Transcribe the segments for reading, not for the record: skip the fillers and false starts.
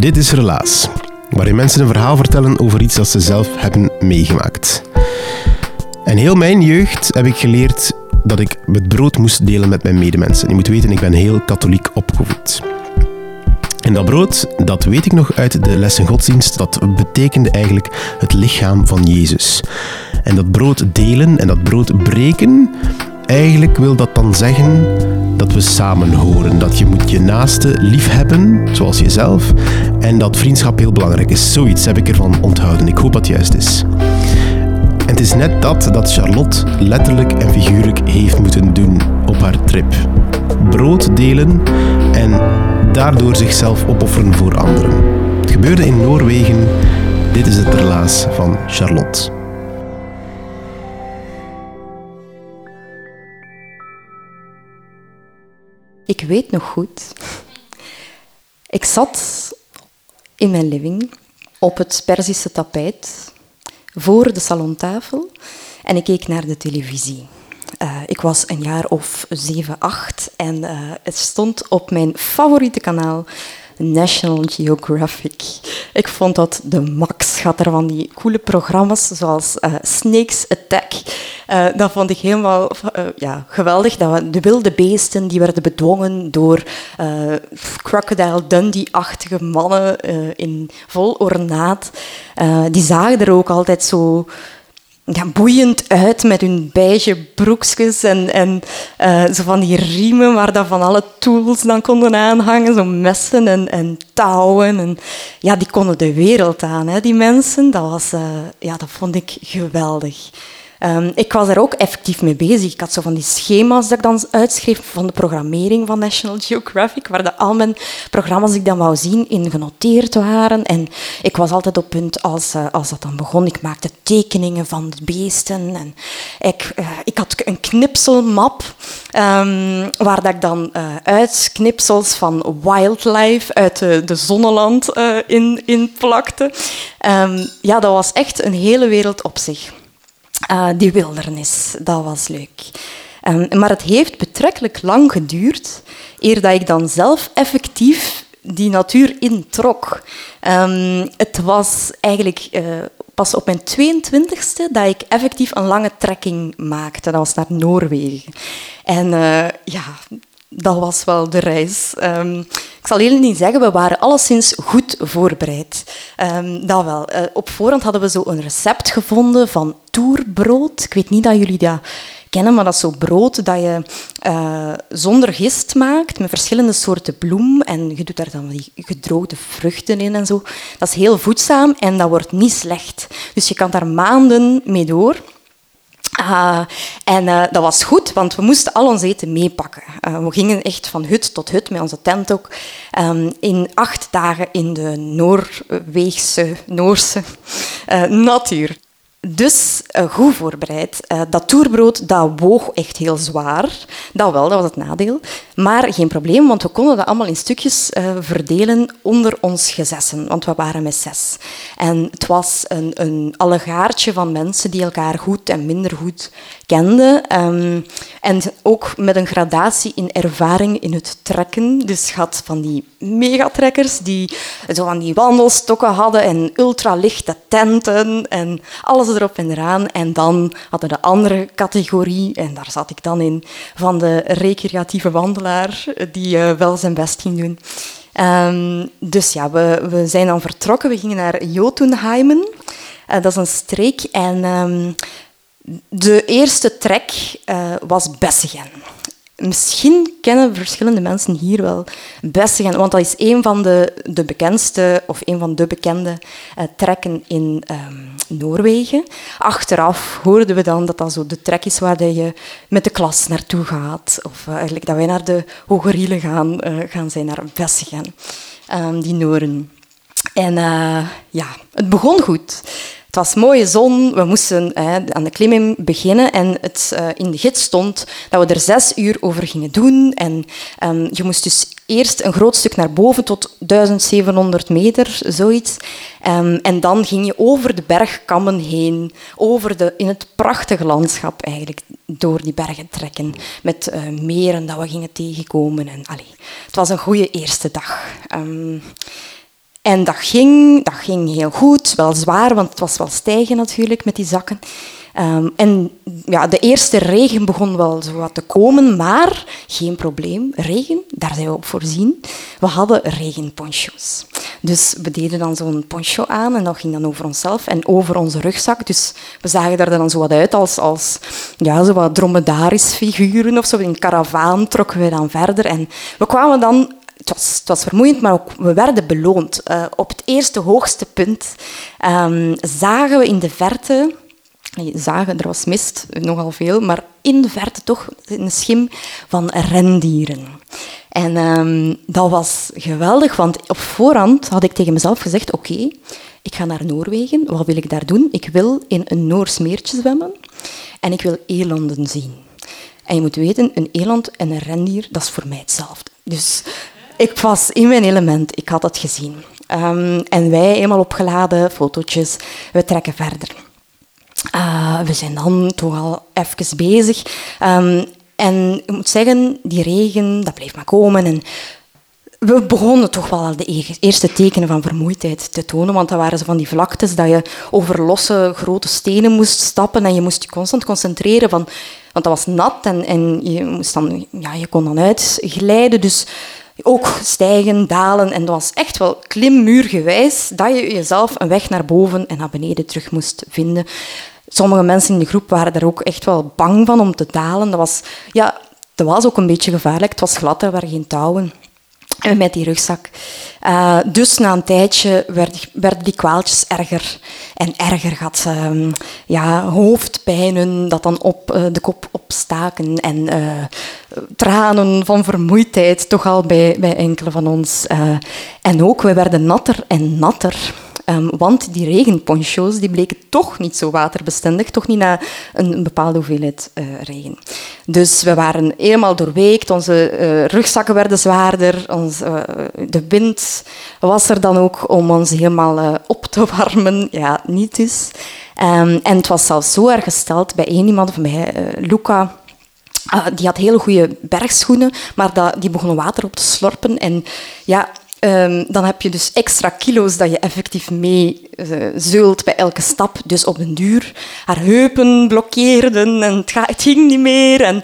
Dit is Relaas, waarin mensen een verhaal vertellen over iets dat ze zelf hebben meegemaakt. En heel mijn jeugd heb ik geleerd dat ik het brood moest delen met mijn medemensen. Je moet weten, ik ben heel katholiek opgevoed. En dat brood, dat weet ik nog uit de lessen godsdienst, dat betekende eigenlijk het lichaam van Jezus. En dat brood delen en dat brood breken, eigenlijk wil dat dan zeggen dat we samen horen. Dat je moet je naaste lief hebben, zoals jezelf. En dat vriendschap heel belangrijk is. Zoiets heb ik ervan onthouden. Ik hoop dat het juist is. En het is net dat Charlotte letterlijk en figuurlijk heeft moeten doen op haar trip. Brood delen en daardoor zichzelf opofferen voor anderen. Het gebeurde in Noorwegen. Dit is het relaas van Charlotte. Ik weet nog goed. Ik zat in mijn living op het Perzische tapijt voor de salontafel en ik keek naar de televisie. Ik was een jaar of 7, 8 en het stond op mijn favoriete kanaal, National Geographic. Ik vond dat de max. Gaat er van die coole programma's zoals Snake's Attack. Dat vond ik helemaal geweldig. De wilde beesten die werden bedwongen door Crocodile Dundee-achtige mannen in vol ornaat. Die zagen er ook altijd zo boeiend uit met hun beige broekjes en zo van die riemen waar dat van alle tools dan konden aanhangen, zo messen en touwen. En, ja, die konden de wereld aan, hè, die mensen. Dat vond ik geweldig. Ik was daar ook effectief mee bezig. Ik had zo van die schema's dat ik dan uitschreef van de programmering van National Geographic, waar al mijn programma's die ik dan wou zien in genoteerd waren. En ik was altijd op punt als dat dan begon. Ik maakte tekeningen van de beesten. En ik had een knipselmap waar dat ik dan uitknipsels van wildlife uit de Zonneland in plakte. Dat was echt een hele wereld op zich. Die wildernis, dat was leuk. Maar het heeft betrekkelijk lang geduurd eer dat ik dan zelf effectief die natuur introk. Het was eigenlijk pas op mijn 22e dat ik effectief een lange trekking maakte. Dat was naar Noorwegen. En dat was wel de reis. Ik zal heel niet zeggen, we waren alleszins goed voorbereid. Dat wel. Op voorhand hadden we zo een recept gevonden van toerbrood. Ik weet niet dat jullie dat kennen, maar dat is zo brood dat je zonder gist maakt, met verschillende soorten bloem. En je doet daar dan die gedroogde vruchten in en zo. Dat is heel voedzaam en dat wordt niet slecht. Dus je kan daar maanden mee door. Dat was goed, want we moesten al ons eten meepakken. We gingen echt van hut tot hut, met onze tent ook, in 8 dagen in de Noorse natuur. Dus goed voorbereid. Dat toerbrood dat woog echt heel zwaar. Dat wel, dat was het nadeel. Maar geen probleem, want we konden dat allemaal in stukjes verdelen onder ons gezessen. Want we waren met 6. En het was een allegaartje van mensen die elkaar goed en minder goed kenden. En ook met een gradatie in ervaring in het trekken. Dus je had van die megatrekkers die zo van die wandelstokken hadden en ultralichte tenten en alles erop en eraan. En dan hadden de andere categorie, en daar zat ik dan in, van de recreatieve wandelaar die wel zijn best ging doen. Dus ja, we zijn dan vertrokken. We gingen naar Jotunheimen. Dat is een streek. En de eerste trek was Bessegen. Misschien kennen verschillende mensen hier wel Bessegen, want dat is een van de bekendste, of een van de bekende trekken in Noorwegen. Achteraf hoorden we dan dat zo de trek is waar je met de klas naartoe gaat. Of eigenlijk dat wij naar de Hogeriele gaan zijn, naar Bessegen, die Noren. En het begon goed. Het was mooie zon, we moesten aan de klimming beginnen en het in de gids stond dat we er 6 uur over gingen doen. En je moest dus eerst een groot stuk naar boven tot 1700 meter, zoiets. En dan ging je over de bergkammen heen, in het prachtige landschap eigenlijk, door die bergen trekken, met meren dat we gingen tegenkomen. Het was een goede eerste dag. En dat ging heel goed, wel zwaar, want het was wel stijgen natuurlijk met die zakken. En ja, de eerste regen begon wel zo wat te komen, maar geen probleem. Regen, daar zijn we op voorzien. We hadden regenponcho's. Dus we deden dan zo'n poncho aan en dat ging dan over onszelf en over onze rugzak. Dus we zagen er dan zo wat uit als ja, zo wat dromedarisch figuren of zo. In een karavaan trokken we dan verder en we kwamen dan... Het was vermoeiend, maar ook, we werden beloond. Op het eerste hoogste punt zagen we in de verte... er was mist, nogal veel, maar in de verte toch een schim van rendieren. En dat was geweldig, want op voorhand had ik tegen mezelf gezegd, oké, ik ga naar Noorwegen, wat wil ik daar doen? Ik wil in een Noors meertje zwemmen en ik wil elanden zien. En je moet weten, een eland en een rendier, dat is voor mij hetzelfde. Dus ik was in mijn element, ik had het gezien. En wij, eenmaal opgeladen, fotootjes, we trekken verder. We zijn dan toch al even bezig. En ik moet zeggen, die regen, dat bleef maar komen. En we begonnen toch wel al de eerste tekenen van vermoeidheid te tonen, want dat waren zo van die vlaktes dat je over losse grote stenen moest stappen en je moest je constant concentreren, want dat was nat en je moest dan, ja, je kon dan uitglijden. Dus ook stijgen, dalen. En dat was echt wel klimmuurgewijs dat je jezelf een weg naar boven en naar beneden terug moest vinden. Sommige mensen in de groep waren daar ook echt wel bang van om te dalen. Dat was ook een beetje gevaarlijk. Het was glad, er waren geen touwen. En met die rugzak. Dus na een tijdje werden die kwaaltjes erger en erger. Had hoofdpijnen dat dan op de kop opstaken en tranen van vermoeidheid toch al bij enkele van ons. En ook, we werden natter en natter. Want die regenponcho's die bleken toch niet zo waterbestendig, toch niet na een bepaalde hoeveelheid regen. Dus we waren helemaal doorweekt, onze rugzakken werden zwaarder, de wind was er dan ook om ons helemaal op te warmen. Ja, niet dus. En het was zelfs zo erg gesteld bij één iemand van mij, Luca. Die had hele goede bergschoenen, maar die begonnen water op te slorpen. En ja... dan heb je dus extra kilo's dat je effectief mee zeult bij elke stap. Dus op den duur haar heupen blokkeerden en het ging niet meer. En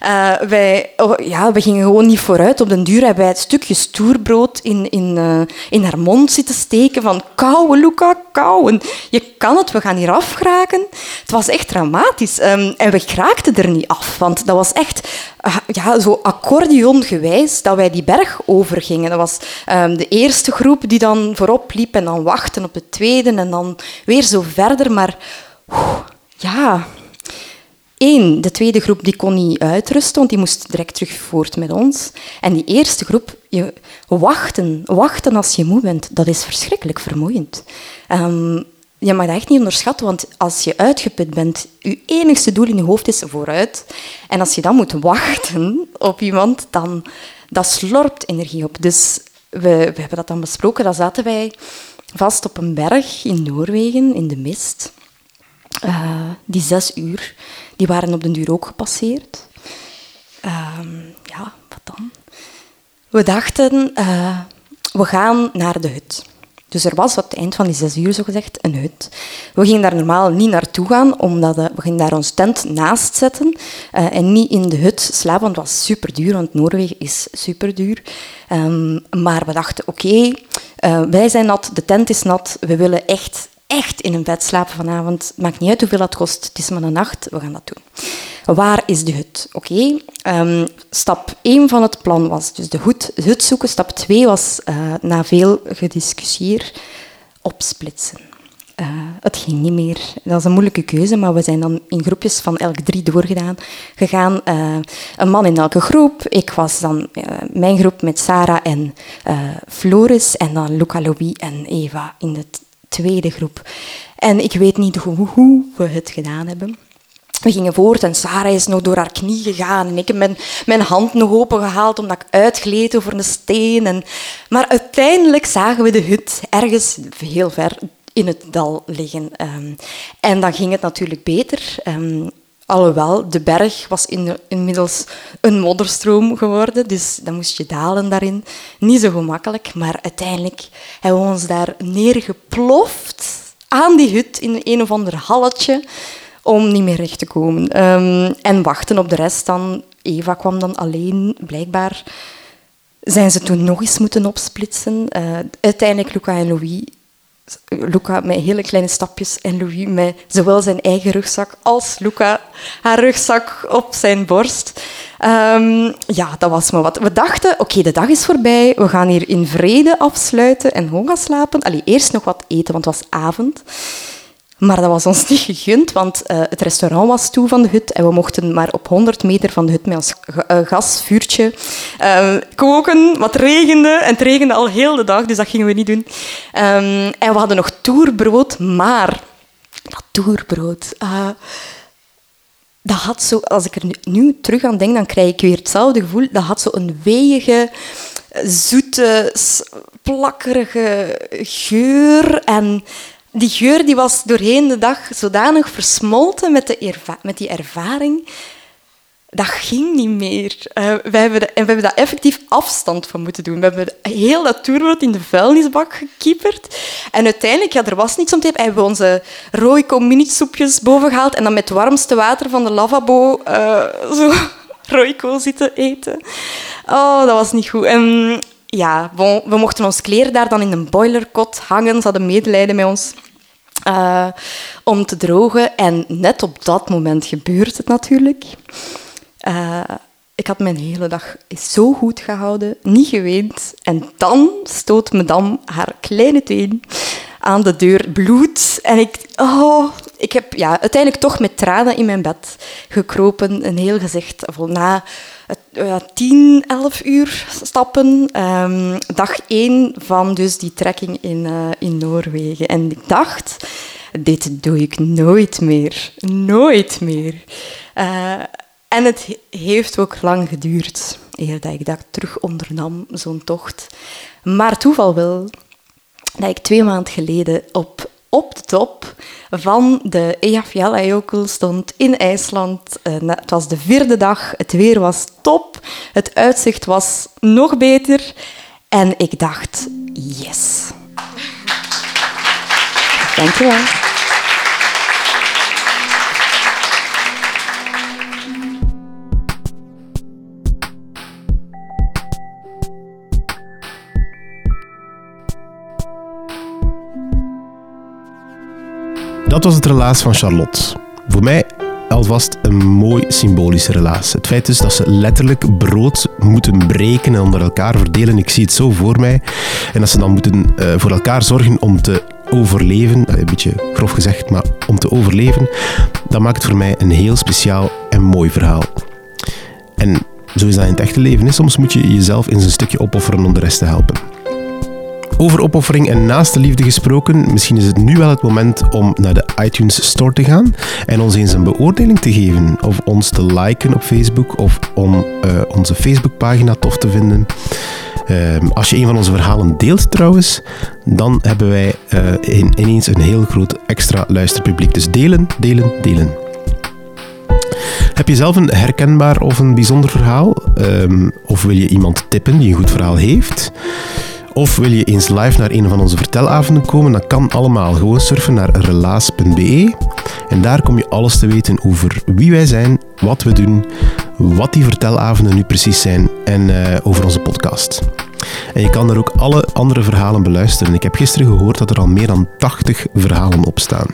we gingen gewoon niet vooruit. Op den duur hebben wij het stukje stoerbrood in haar mond zitten steken van kauwen, Luca, kauwen. Je kan het, we gaan hier afgeraken. Het was echt dramatisch. En we geraakten er niet af, want dat was echt zo accordeongewijs dat wij die berg overgingen. Dat was de eerste groep die dan voorop liep en dan wachten op de tweede en dan weer zo verder. Maar de tweede groep die kon niet uitrusten, want die moest direct terug voort met ons. En die eerste groep, wachten als je moe bent, dat is verschrikkelijk vermoeiend. Je mag dat echt niet onderschatten, want als je uitgeput bent, je enigste doel in je hoofd is vooruit. En als je dan moet wachten op iemand, dan dat slorpt energie op. Dus we hebben dat dan besproken. Dan zaten wij vast op een berg in Noorwegen, in de mist. Die 6 uur, die waren op den duur ook gepasseerd. Wat dan? We dachten, we gaan naar de hut. Dus er was op het eind van die 6 uur, zogezegd, een hut. We gingen daar normaal niet naartoe gaan, omdat we gingen daar ons tent naast zetten en niet in de hut slapen, want het was superduur, want Noorwegen is superduur. Maar we dachten, oké, wij zijn nat, de tent is nat, we willen echt in een bed slapen vanavond. Het maakt niet uit hoeveel dat kost, het is maar een nacht, we gaan dat doen. Waar is de hut? Oké. Stap 1 van het plan was dus de hut zoeken. Stap 2 was, na veel gediscussieer, opsplitsen. Het ging niet meer. Dat was een moeilijke keuze, maar we zijn dan in groepjes van elk 3 doorgegaan. Een man in elke groep. Ik was dan mijn groep met Sarah en Floris en dan Luca, Louis en Eva in de tweede groep. En ik weet niet hoe we het gedaan hebben. We gingen voort en Sarah is nog door haar knie gegaan en ik heb mijn hand nog opengehaald omdat ik uitgleed over een steen. Maar uiteindelijk zagen we de hut ergens heel ver in het dal liggen. En dan ging het natuurlijk beter. Alhoewel, de berg was inmiddels een modderstroom geworden, dus dan moest je dalen daarin. Niet zo gemakkelijk, maar uiteindelijk hebben we ons daar neergeploft aan die hut in een of ander halletje om niet meer recht te komen. En wachten op de rest dan. Eva kwam dan alleen, blijkbaar zijn ze toen nog eens moeten opsplitsen. Uiteindelijk Luca en Louis. Luca met hele kleine stapjes en Louis met zowel zijn eigen rugzak als Luca haar rugzak op zijn borst. Dat was maar wat. We dachten, oké, de dag is voorbij. We gaan hier in vrede afsluiten en gewoon gaan slapen. Eerst nog wat eten, want het was avond. Maar dat was ons niet gegund, want het restaurant was toe van de hut en we mochten maar op 100 meter van de hut met ons gasvuurtje koken. Wat regende, en het regende al heel de dag, dus dat gingen we niet doen. En we hadden nog toerbrood, maar dat toerbrood... dat had zo, als ik er nu terug aan denk, dan krijg ik weer hetzelfde gevoel. Dat had zo een weeige, zoete, plakkerige geur en... Die geur die was doorheen de dag zodanig versmolten met die ervaring. Dat ging niet meer. We hebben daar effectief afstand van moeten doen. We hebben heel dat toerbrood in de vuilnisbak gekieperd. En uiteindelijk, er was niks om te eten. Hebben we onze Royco mini-soepjes boven gehaald en dan met het warmste water van de lavabo zo Royco zitten eten. Oh, dat was niet goed. We mochten ons kleren daar dan in een boilerkot hangen. Ze hadden medelijden met ons om te drogen. En net op dat moment gebeurt het natuurlijk. Ik had mijn hele dag zo goed gehouden, niet geweend. En dan stoot madame haar kleine teen aan de deur, bloed. En ik heb uiteindelijk toch met tranen in mijn bed gekropen. Een heel gezicht na 10, 11 uur stappen. Dag 1 van dus die trekking in Noorwegen. En ik dacht, dit doe ik nooit meer. Nooit meer. En het heeft ook lang geduurd eer dat ik dat terug ondernam, zo'n tocht. Maar toeval wil dat ik 2 maanden geleden op de top van de Eyjafjallajökull stond in IJsland. Het was de 4e dag, het weer was top, het uitzicht was nog beter. En ik dacht, yes. Dank je wel. Dat was het relaas van Charlotte. Voor mij alvast een mooi symbolische relaas. Het feit is dat ze letterlijk brood moeten breken en onder elkaar verdelen. Ik zie het zo voor mij. En dat ze dan moeten voor elkaar zorgen om te overleven. Een beetje grof gezegd, maar om te overleven. Dat maakt het voor mij een heel speciaal en mooi verhaal. En zo is dat in het echte leven. Soms moet je jezelf eens een stukje opofferen om de rest te helpen. Over opoffering en naaste liefde gesproken, misschien is het nu wel het moment om naar de iTunes Store te gaan en ons eens een beoordeling te geven. Of ons te liken op Facebook of om onze Facebookpagina tof te vinden. Als je een van onze verhalen deelt trouwens, dan hebben wij ineens een heel groot extra luisterpubliek. Dus delen, delen, delen. Heb je zelf een herkenbaar of een bijzonder verhaal? Of wil je iemand tippen die een goed verhaal heeft? Of wil je eens live naar een van onze vertelavonden komen? Dat kan allemaal. Gewoon surfen naar relaas.be. En daar kom je alles te weten over wie wij zijn, wat we doen, wat die vertelavonden nu precies zijn en over onze podcast. En je kan er ook alle andere verhalen beluisteren. Ik heb gisteren gehoord dat er al meer dan 80 verhalen op staan.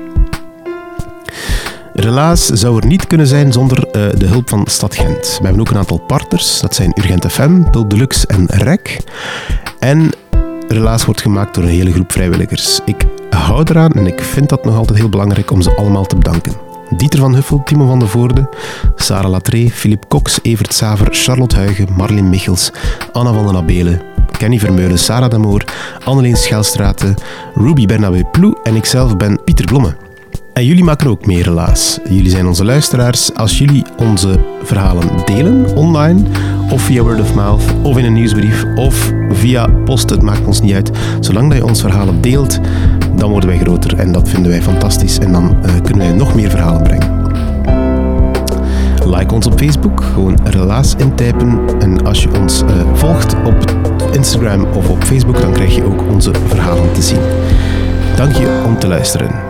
Relaas zou er niet kunnen zijn zonder de hulp van Stad Gent. We hebben ook een aantal partners. Dat zijn Urgent FM, Pulp Deluxe en REC. En Relaas wordt gemaakt door een hele groep vrijwilligers. Ik hou eraan en ik vind dat nog altijd heel belangrijk om ze allemaal te bedanken. Dieter van Huffel, Timo van de Voorde, Sarah Latree, Philippe Cox, Evert Saver, Charlotte Huigen, Marleen Michels, Anna van den Abelen, Kenny Vermeulen, Sarah Damoor, Anneleen Schelstraten, Ruby Bernabé Ploe en ikzelf ben Pieter Blomme. En jullie maken ook mee, Relaas. Jullie zijn onze luisteraars. Als jullie onze verhalen delen online, of via word of mouth, of in een nieuwsbrief, of via post, het maakt ons niet uit. Zolang dat je ons verhalen deelt, dan worden wij groter. En dat vinden wij fantastisch. En dan kunnen wij nog meer verhalen brengen. Like ons op Facebook, gewoon Relaas intypen. En als je ons volgt op Instagram of op Facebook, dan krijg je ook onze verhalen te zien. Dank je om te luisteren.